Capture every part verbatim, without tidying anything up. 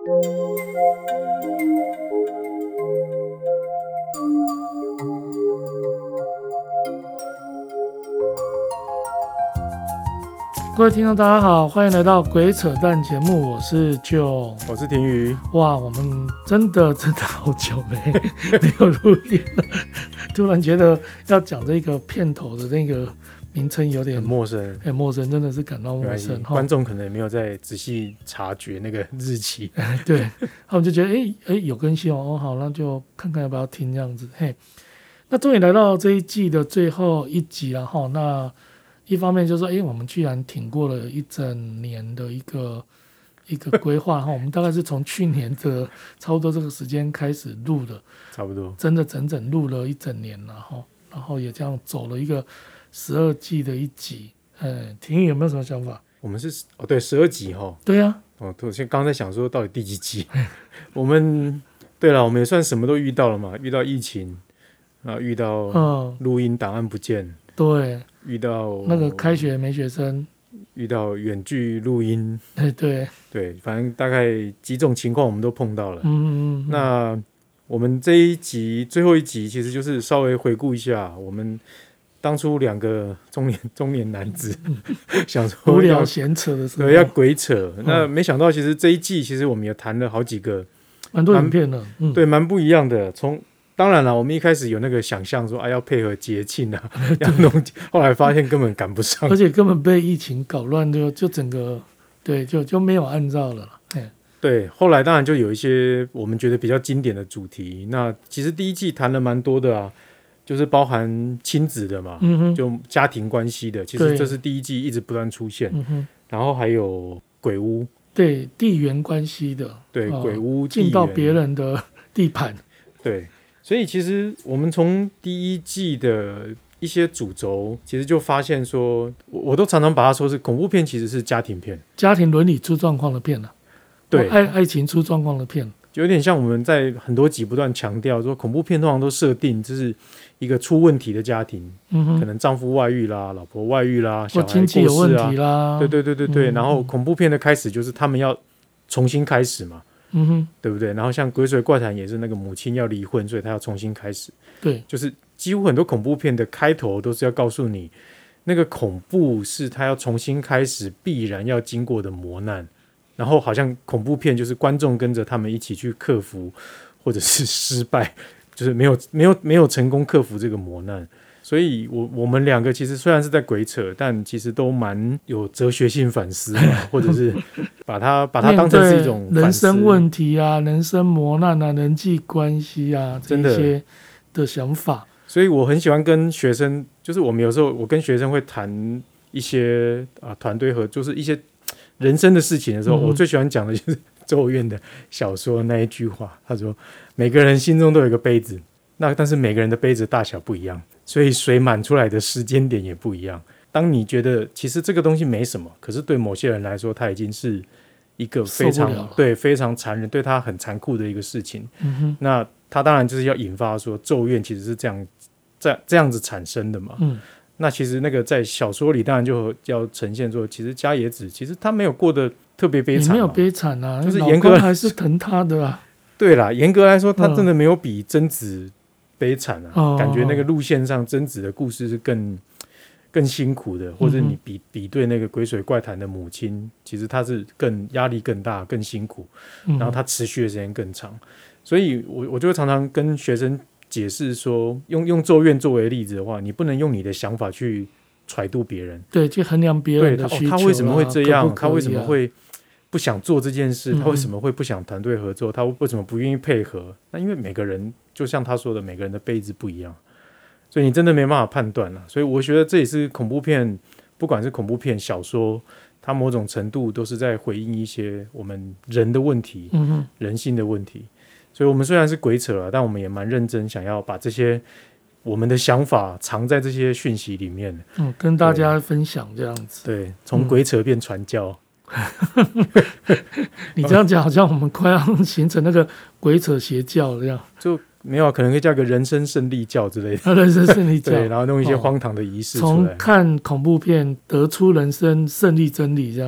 各位听众大家好，欢迎来到鬼扯淡节目，我是 Joe， 我是婷瑜。 哇，我们真的真的好久没没有录音了，突然觉得要讲这个片头的那个名称有点很陌生， 很陌生，真的是感到陌生。 观众可能也没有在仔细察觉那个日期， 对，然后我们就觉得哎哎有更新哦，好，那就看看要不要听这样子。嘿，那终于来到这一季的最后一集了哈，那。一方面就是说，哎，我们居然挺过了一整年的一个一个规划哈，我们大概是从去年的差不多这个时间开始录的， 差不多， 真的整整录了一整年了哈，然后也这样走了一个十二季的一集。哎，婷宇有没有什么想法？ 我们是哦，对，十二集哈。 对呀、 啊。哦，我现在刚才想说到底第几集？我们对了，我们也算什么都遇到了嘛，遇到疫情啊，遇到录音档案不见。嗯对， 遇到那个开学没学生， 遇到远距录音， 对对对，反正大概几种情况我们都碰到了。 嗯嗯嗯。 那我们这一集最后一集，其实就是稍微回顾一下我们当初两个中年中年男子想说无聊闲扯的时候， 对，要鬼扯。嗯、那没想到，其实这一季其实我们也谈了好几个蛮多影片的，嗯、 对，蛮不一样的。从当然了，我们一开始有那个想象说啊，要配合节庆啊，要弄，后来发现根本赶不上， 而且根本被疫情搞乱，就就整个对，就就没有按照了啦。 对，后来当然就有一些我们觉得比较经典的主题。那其实第一季谈了蛮多的啊，就是包含亲子的嘛， 嗯、 就家庭关系的。其实这是第一季一直不断出现。 嗯、 然后还有鬼屋， 对地缘关系的， 对、哦、鬼屋进到别人的地盘， 对。所以其实我们从第一季的一些主轴，其实就发现说，我都常常把它说是恐怖片，其实是家庭片， 家庭伦理出状况的片、啊、 对， 爱爱情出状况的片， 就有点像我们在很多集不断强调说，恐怖片通常都设定就是一个出问题的家庭，嗯、可能丈夫外遇啦，老婆外遇啦，小孩过世啊， 经济有问题啦， 对对对对对、嗯，然后恐怖片的开始就是他们要重新开始嘛。 嗯哼， 对不对？然后像《鬼水怪谈》也是那个母亲要离婚，所以她要重新开始。 对， 就是几乎很多恐怖片的开头都是要告诉你，那个恐怖是她要重新开始必然要经过的磨难。然后好像恐怖片就是观众跟着他们一起去克服，或者是失败，就是没有没有没有成功克服这个磨难。所以我我们两个其实虽然是在鬼扯，但其实都蛮有哲学性反思的，或者是把它把它当成是一种人生问题啊、人生磨难啊、人际关系啊这些的想法。 所以我很喜欢跟学生，就是我们有时候我跟学生会谈一些啊团队合作，就是一些人生的事情的时候，嗯、我最喜欢讲的就是咒怨的小说那一句话，他说每个人心中都有一个杯子，那但是每个人的杯子大小不一样。所以水满出来的时间点也不一样。当你觉得其实这个东西没什么，可是对某些人来说，它已经是一个非常对非常残忍、对他很残酷的一个事情。嗯、那他当然就是要引发说咒怨其实是这样这这样子产生的嘛。嗯、那其实那个在小说里当然就要呈现说，其实加野子其实他没有过得特别悲惨， 没有悲惨啊， 就是严格还是疼他的啊。 对啦，严格来说，他真的没有比贞子悲惨啊、哦，感觉那个路线上贞子的故事是更更辛苦的，或者你比比对那个鬼水怪谈的母亲，其实她是更压力更大、更辛苦，然后她持续的时间更长，所以我我就会常常跟学生解释说，用用咒怨作为例子的话，你不能用你的想法去揣度别人， 对，去衡量别人的需求、啊哦，他为什么会这样？ 可不可以啊、 他为什么会不想做这件事？他为什么会不想团队合作？他为什么不愿意配合？那因为每个人。就像他说的，每个人的杯子不一样，所以你真的没办法判断了。所以我觉得这也是恐怖片，不管是恐怖片、小说，它某种程度都是在回应一些我们人的问题、嗯、人性的问题。所以我们虽然是鬼扯了，但我们也蛮认真，想要把这些我们的想法藏在这些讯息里面， 嗯，跟大家分享这样子。 对，从鬼扯变传教。 嗯你这样讲，好像我们快要形成那个鬼扯邪教这样。 就没有，可能可以叫个人生胜利教之类的。 人生胜利教， 对，然后弄一些荒唐的仪式出来。 从、哦、看恐怖片得出人生胜利真理这样子。 对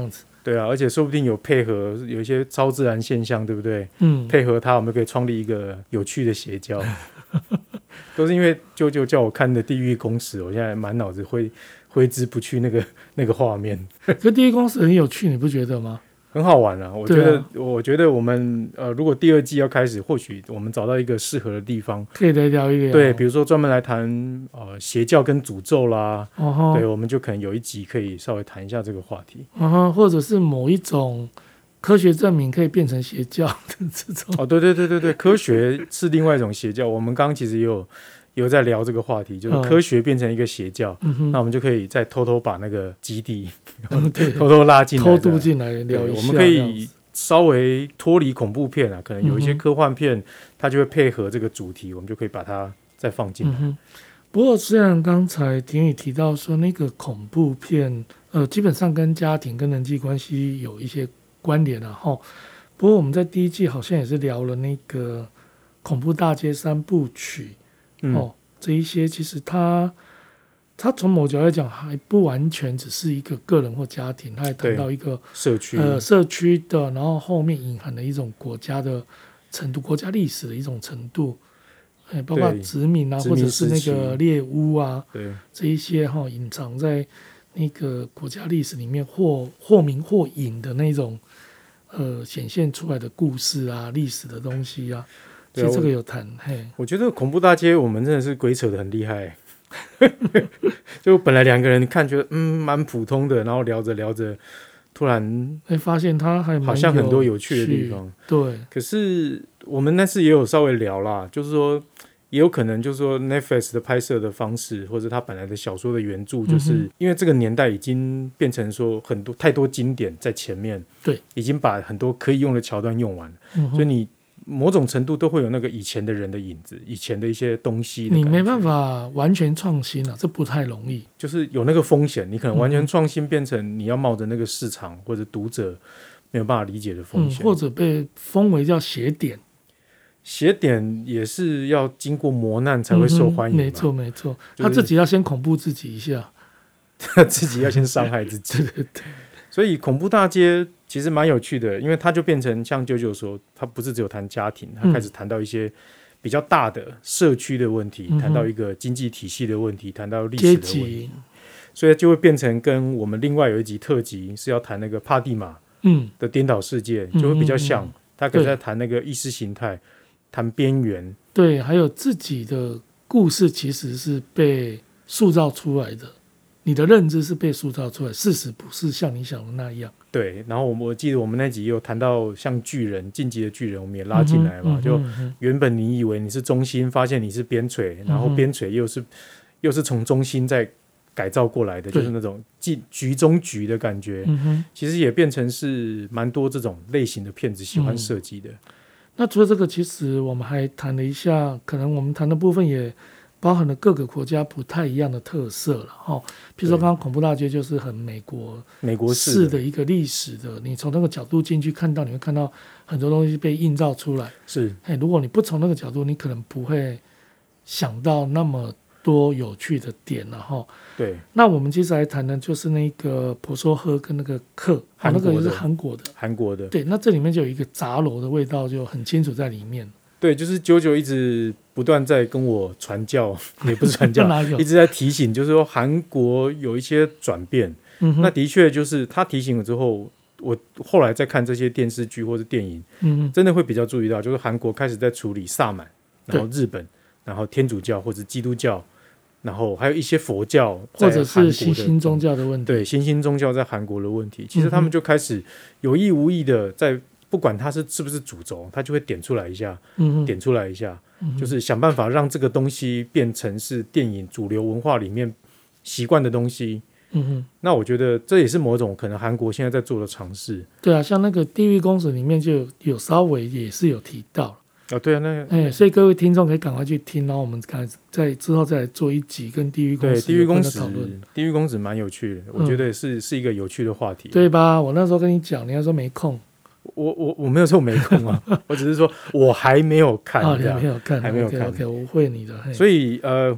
对啊，而且说不定有配合有一些超自然现象，对不对？ 嗯， 配合它，我们可以创立一个有趣的邪教。都是因为舅舅叫我看的《地狱公使》，我现在满脑子挥挥之不去那个那个画面。 可地狱公使很有趣，你不觉得吗？ 很好玩啊！我觉得， 啊、 我觉得我们呃，如果第二季要开始，或许我们找到一个适合的地方， 可以来聊一聊。 对，比如说专门来谈呃邪教跟诅咒啦， 哦、 对，我们就可能有一集可以稍微谈一下这个话题， 哦、或者是某一种科学证明可以变成邪教的这种。 哦，对对对对对，科学是另外一种邪教。我们刚刚其实也有有在聊这个话题，就是科学变成一个邪教，嗯、那我们就可以再偷偷把那个基地、嗯、偷偷拉进来， 偷渡进来聊一下。 我们可以稍微脱离恐怖片啊，可能有一些科幻片，嗯、它就会配合这个主题，我们就可以把它再放进来。 嗯、不过，虽然刚才婷宇提到说那个恐怖片，呃，基本上跟家庭跟人际关系有一些关联啊，哈。不过我们在第一季好像也是聊了那个恐怖大街三部曲。 嗯、 哦，这一些其实它它从某角度来讲还不完全只是一个个人或家庭，它还谈到一个社区呃社区的，然后后面隐含的一种国家的程度，国家历史的一种程度，哎，包括殖民啊，或者是那个猎巫啊， 对这一些哈、哦、隐藏在那个国家历史里面或或明或隐的那种呃显现出来的故事啊、历史的东西啊。其实这个有谈，嘿， 我觉得恐怖大街我们真的是鬼扯得很厉害，就本来两个人看觉得嗯蛮普通的，然后聊着聊着，突然会发现他还好像很多有趣的地方。 对， 可是我们那次也有稍微聊啦，就是说也有可能就是说 Netflix 的拍摄的方式，或者他本来的小说的原著，就是、嗯、因为这个年代已经变成说很多太多经典在前面， 对， 已经把很多可以用的桥段用完了， 嗯、 所以你。某种程度都会有那个以前的人的影子，以前的一些东西的， 你没办法完全创新啊，这不太容易。 就是有那个风险，你可能完全创新变成你要冒着那个市场或者读者没有办法理解的风险、 嗯，或者被封为叫邪典。 邪典也是要经过磨难才会受欢迎、嗯、 没错没错、就是、他自己要先恐怖自己一下， 他自己要先伤害自己。 对对对。 所以恐怖大街其实蛮有趣的，因为它就变成像啾啾说，它不是只有谈家庭，它开始谈到一些比较大的社区的问题，谈、嗯、到一个经济体系的问题，谈到历史的问题，所以就会变成跟我们另外有一集特辑是要谈那个帕蒂玛的颠倒世界、嗯、就会比较像，他可能在谈那个意识形态，谈边缘， 对，还有自己的故事其实是被塑造出来的。你的认知是被塑造出来，事实不是像你想的那样。 对，然后我我记得我们那集有谈到像巨人晋级的巨人，我们也拉进来嘛、嗯、就原本你以为你是中心，发现你是边陲、嗯、然后边陲又是又是从中心再改造过来的，就是那种局中局的感觉、嗯、其实也变成是蛮多这种类型的片子喜欢设计的、嗯、 那除了这个其实我们还谈了一下，可能我们谈的部分也包含了各个国家不太一样的特色了哈，比如说刚刚恐怖大街就是很美国美国式的一个历史的，你从那个角度进去看到，你会看到很多东西被映照出来。 是， 嘿，如果你不从那个角度，你可能不会想到那么多有趣的点了哈。 对， 那我们接下来谈的就是那个婆娑诃跟那个克，那个就是韩国的， 韩国的。 对，那这里面就有一个杂糅的味道，就很清楚在里面。 对，就是九九一直不断在跟我传教，也不是传教，一直在提醒，就是说韩国有一些转变。嗯、那的确就是他提醒了之后，我后来再看这些电视剧或者电影，嗯、真的会比较注意到，就是韩国开始在处理萨满，然后日本，然后天主教或者基督教，然后还有一些佛教， 或者是新兴宗教的问题。 对，新兴宗教在韩国的问题，其实他们就开始有意无意的在。不管它是是不是主轴，它就会点出来一下，嗯、点出来一下、嗯，就是想办法让这个东西变成是电影主流文化里面习惯的东西。嗯、那我觉得这也是某种可能韩国现在在做的尝试。 对啊，像那个《地狱公使》里面就有稍微也是有提到哦，对啊，那个， 哎，所以各位听众可以赶快去听，然后我们看在之后再来做一集跟地狱公使有关的讨论。 地狱公使蛮有趣的，我觉得也是、嗯、是一个有趣的话题， 对吧？我那时候跟你讲，你还说没空。 我我我没有说我没空啊，我只是说我还没有看， 哦，你还没有看， 还没有看 ，OK，, okay 我会你的。 所以呃，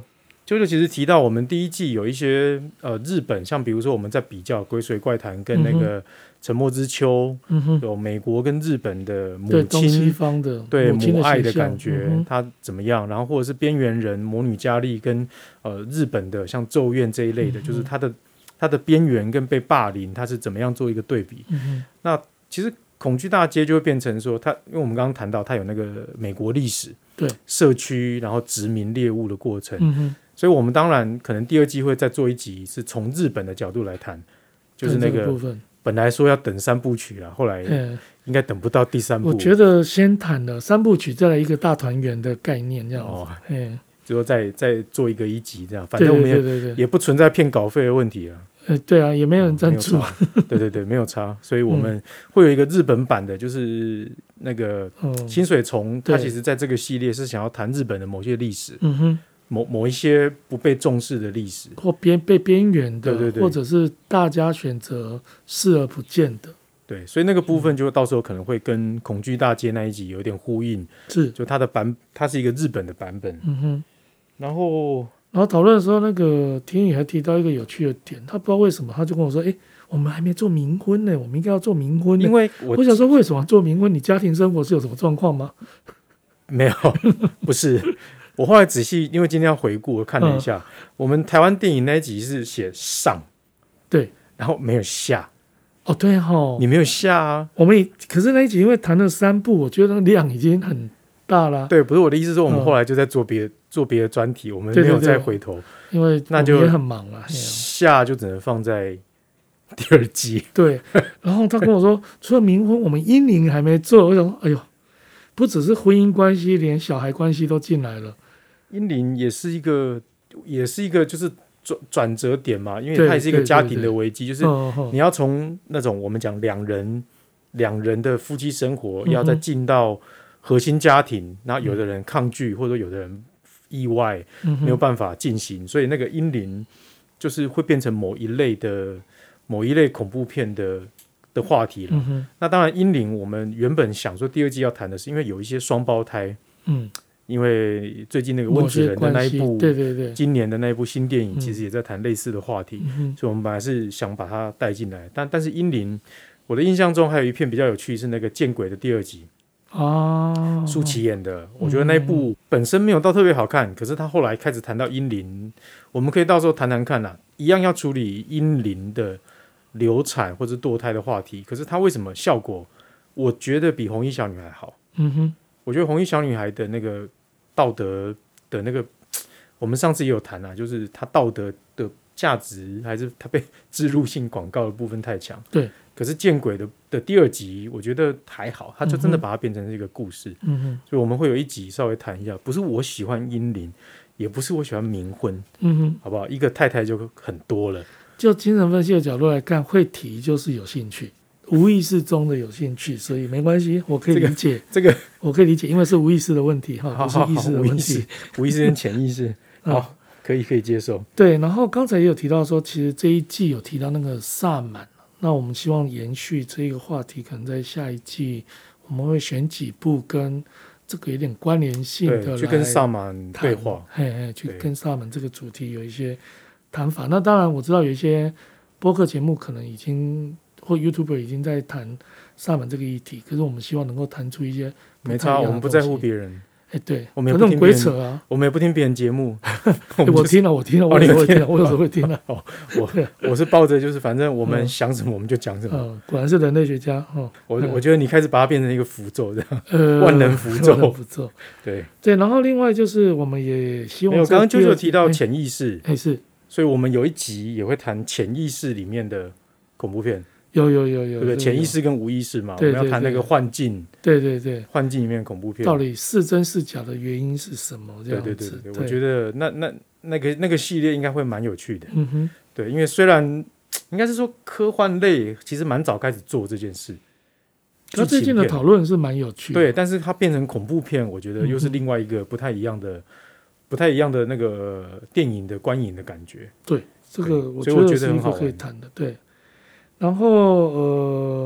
啾啾其实提到我们第一季有一些呃日本，像比如说我们在比较《鬼水怪谈》跟那个《沉默之丘》，嗯哼，有美国跟日本的母亲东西方的对母爱的感觉， 嗯、 它怎么样？然后或者是边缘人魔女佳丽跟呃日本的像咒怨这一类的，嗯、就是它的它的边缘跟被霸凌，它是怎么样做一个对比？嗯、那其实恐惧大街就会变成说，它因为我们刚刚谈到它有那个美国历史， 对社区然后殖民猎物的过程。 嗯所以我们当然可能第二季会再做一集，是从日本的角度来谈，就是那个本来说要等三部曲啦，后来应该等不到第三部。 我觉得先谈了三部曲，再来一个大团圆的概念，这样子。哦， 最后再再做一个一集这样，反正我们也对对对对也不存在骗稿费的问题啊。 呃，对啊，也没有人赞助。 哦、对对对，没有差，所以我们会有一个日本版的，就是那个清水虫，它其实在这个系列是想要谈日本的某些历史。嗯哼。某某一些不被重视的历史， 或边被边缘的， 对对对， 或者是大家选择视而不见的， 对，所以那个部分就到时候可能会跟恐惧大街那一集有点呼应， 是， 就它的版，它是一个日本的版本，嗯哼，然后， 然后讨论的时候，那个田宇还提到一个有趣的点，他不知道为什么，他就跟我说，哎，我们还没做冥婚呢，我们应该要做冥婚呢， 因为 我, 我想说，为什么做冥婚？你家庭生活是有什么状况吗？ 没有，不是。我后来仔细，因为今天要回顾，我看了一下，嗯、我们台湾电影那一集是写上， 对， 然后没有下。 哦，对哦， 你没有下啊。 我们可是那一集因为谈了三部，我觉得量已经很大了。 对，不是我的意思说，我们后来就在做别、嗯、做别的专题，我们没有再回头， 对对对，因为那就也很忙了， 下就只能放在第二季。 对，然后他跟我说，除了冥婚，我们阴灵还没做。我想说，哎呦，不只是婚姻关系，连小孩关系都进来了。 阴灵也是一个，也是一个，就是转转折点嘛，因为它也是一个家庭的危机，就是你要从那种我们讲两人两人的夫妻生活，要再进到核心家庭，然后有的人抗拒，或者有的人意外没有办法进行，所以那个阴灵就是会变成某一类的某一类恐怖片的的话题了。嗯、那当然，阴灵我们原本想说第二季要谈的是，因为有一些双胞胎，嗯。因为最近那个温子仁的那一部， 对对对， 今年的那一部新电影，其实也在谈类似的话题，嗯、所以我们本来是想把它带进来，但但是阴灵，我的印象中还有一片比较有趣是那个《见鬼》的第二集啊，舒淇演的，我觉得那一部本身没有到特别好看，可是他后来开始谈到阴灵，我们可以到时候谈谈看啦，一样要处理阴灵的流产或者堕胎的话题，可是他为什么效果，我觉得比红衣小女孩好，嗯哼。我觉得红衣小女孩的那个道德的那个，我们上次也有谈啊，就是她道德的价值还是她被置入性广告的部分太强。 对。 可是见鬼的的第二集，我觉得还好，他就真的把它变成一个故事。嗯哼。所以我们会有一集稍微谈一下，不是我喜欢阴灵，也不是我喜欢冥婚。嗯哼。好不好？一个太太就很多了。 就精神分析的角度来看，会提就是有兴趣。无意识中的有兴趣，所以没关系，我可以理解。 这个、这个、 我可以理解，因为是无意识的问题哈，不是意识的问题。 无意识跟潜意识，好、嗯，可以可以接受。 对，然后刚才也有提到说，其实这一季有提到那个萨满，那我们希望延续这个话题，可能在下一季我们会选几部跟这个有点关联性的， 去跟萨满对话， 嘿嘿，去跟萨满这个主题有一些谈法。那当然我知道有一些播客节目可能已经。或 YouTuber 已经在谈萨满这个议题，可是我们希望能够谈出一些没差，我们不在乎别人。 哎，对， 我们也不听鬼扯啊， 我们也不听别人节目。 我, 我听了，我听了，我有时候会听了，我有时候会听了。 哦，我我是抱着就是反正我们想什么我们就讲什么。 嗯，果然是人类学家。哦， 我我觉得你开始把它变成一个符咒这样，呃，万能符咒。 符咒。 对对，然后另外就是我们也希望， 没有，刚刚啾啾提到潜意识， 哎是， 所以我们有一集也会谈潜意识里面的恐怖片。 有有有有， 对不对？潜意识跟无意识嘛，我们要谈那个幻境， 对对对， 幻境里面的恐怖片到底是真是假的原因是什么？这样子， 对对对对，我觉得那那那个那个系列应该会蛮有趣的，嗯哼，对，因为虽然应该是说科幻类其实蛮早开始做这件事， 那最近的讨论是蛮有趣的， 对，但是它变成恐怖片，我觉得又是另外一个不太一样的、不太一样的那个电影的观影的感觉， 对，这个我觉得是一个可以谈的，对。然后呃，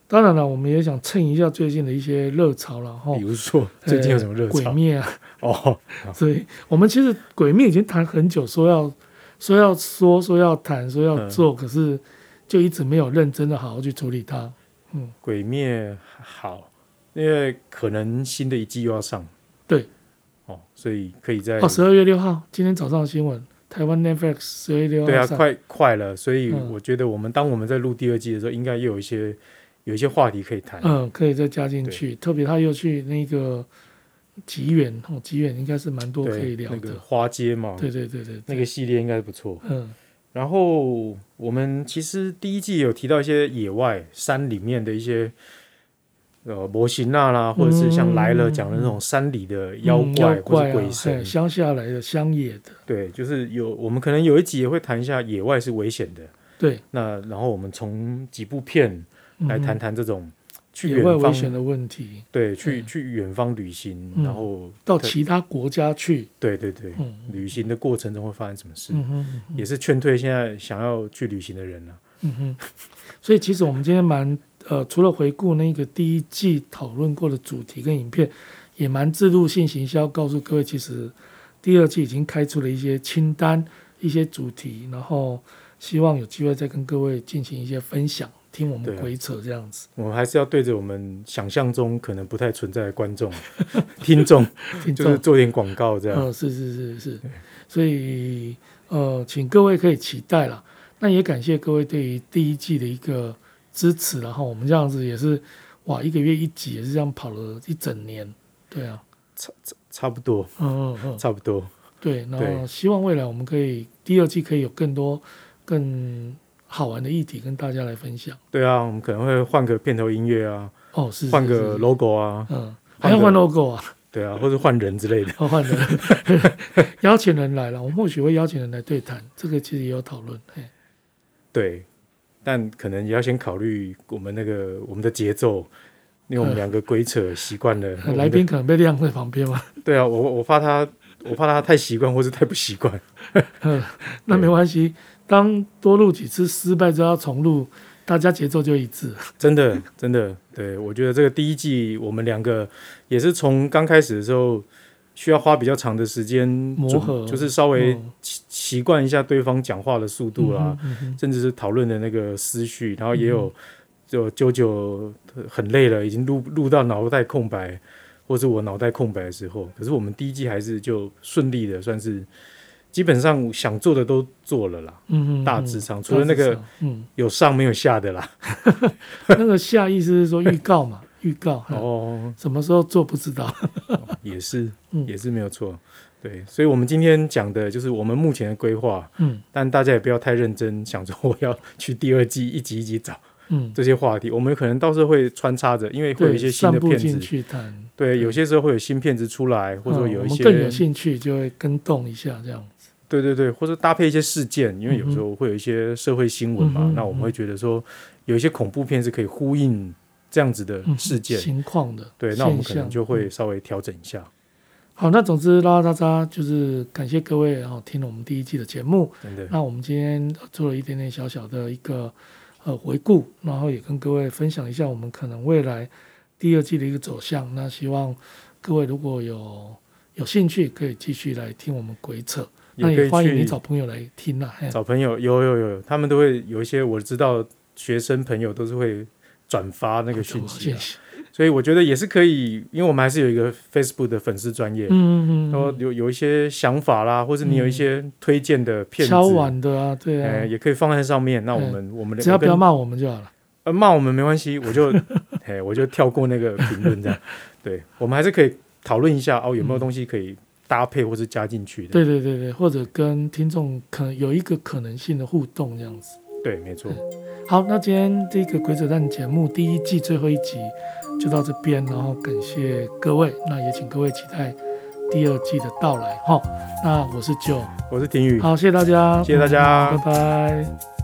当然了，我们也想蹭一下最近的一些热潮了哈。 比如说最近有什么热潮？ 呃、鬼灭啊， 哦， 所以我们其实鬼灭已经谈很久，说要说要说说要谈说要做、嗯，可是就一直没有认真的好好去处理它。嗯， 鬼灭好，因为可能新的一季又要上。 对， 哦，所以可以在哦十二月六号，今天早上的新闻。台湾 Netflix 十二月六号对啊，快快了，所以我觉得我们、嗯、当我们在录第二季的时候，应该又有一些有一些话题可以谈， 嗯，可以再加进去。特别他又去那个吉原，哦，吉原应该是蛮多可以聊的。 那个花街嘛， 对对对 对, 对， 那个系列应该不错。 嗯， 然后我们其实第一季有提到一些野外山里面的一些。呃，模型啊啦，或者是像来了讲的那种山里的妖怪、嗯、 妖怪、啊、 或者鬼神， 乡下来的乡野的， 对，就是有我们可能有一集也会谈一下野外是危险的， 对。 那然后我们从几部片来谈谈这种去野外危险的问题， 对，去去远方旅行、嗯，然后到其他国家去， 对对对、嗯，旅行的过程中会发生什么事， 嗯哼嗯哼， 也是劝退现在想要去旅行的人啊。 嗯哼，所以其实我们今天蛮。呃，除了回顾那个第一季讨论过的主题跟影片，也蛮制度性行销，告诉各位，其实第二季已经开出了一些清单、一些主题，然后希望有机会再跟各位进行一些分享，听我们鬼扯这样子。 我们还是要对着我们想象中可能不太存在的观众、听众，就是做点广告这样。 呃，是是是是，所以呃，请各位可以期待啦。那也感谢各位对于第一季的一个支持，然后我们这样子也是哇，一个月一集也是这样跑了一整年，对啊， 差差不多， 嗯嗯嗯， 差不多， 对，然后希望未来我们可以第二季可以有更多更好玩的议题跟大家来分享。 对啊，我们可能会换个片头音乐啊， 哦是， 换个 logo 啊， 嗯，还要换 logo 啊， 对啊，或者换人之类的， 哦换人，邀请人来了，我们或许会邀请人来对谈，这个其实也有讨论，嘿， 对。但可能也要先考虑我们那个我们的节奏，因为我们两个鬼扯习惯了， 呃、来宾可能被晾在旁边嘛。 对啊，我我怕他，我怕他太习惯或是太不习惯。 嗯，那没关系，当多录几次失败之后要重录，大家节奏就一致。真的真的，对，我觉得这个第一季我们两个也是从刚开始的时候。需要花比较长的时间磨合， 就是稍微习惯一下对方讲话的速度啦、 嗯嗯， 甚至是讨论的那个思绪，然后也有就久久很累了，已经录录到脑袋空白，或是我脑袋空白的时候，可是我们第一季还是就顺利的，算是基本上想做的都做了啦， 嗯嗯， 大致上除了那个有上没有下的啦， 那个下意思是说预告嘛。预告哦， 什么时候做不知道， 哦、也是也是没有错，对，所以我们今天讲的就是我们目前的规划， 嗯，但大家也不要太认真，想说我要去第二季一集一集找， 嗯， 这些话题，我们可能到时候会穿插着，因为会有一些新的片子去谈， 对，有些时候会有新片子出来，或者说有一些、 嗯、我们更有兴趣就会跟动一下这样子， 对对对，或者搭配一些事件，因为有时候会有一些社会新闻嘛、嗯，那我们会觉得说有一些恐怖片是可以呼应。这样子的事件、嗯、 情况的， 对，那我们可能就会稍微调整一下。 好，那总之拉拉杂杂就是感谢各位哦，听了我们第一季的节目。 真的， 那我们今天做了一点点小小的一个呃回顾，然后也跟各位分享一下我们可能未来第二季的一个走向。那希望各位如果有有兴趣，可以继续来听我们鬼扯。那也欢迎你找朋友来听啦。 找朋友有有有，他们都会有一些我知道学生朋友都是会。转发那个讯息、啊，所以我觉得也是可以，因为我们还是有一个 Facebook 的粉丝专页， 嗯嗯， 然后有有一些想法啦，或是你有一些推荐的片子， 敲碗的啊，对啊、 欸，也可以放在上面。那我们我们只要不要骂我们就好了， 呃，骂我们没关系，我就哎我就跳过那个评论这样。对，我们还是可以讨论一下哦，有没有东西可以搭配或是加进去的、嗯？ 对对对对，或者跟听众可能有一个可能性的互动这样子。 对，没错。 好，那今天这个鬼扯淡节目第一季最后一集就到这边，然后感谢各位，那也请各位期待第二季的到来哈。那我是Joe， 我是廷宇， 好，谢谢大家， 谢谢大家， 嗯、拜拜。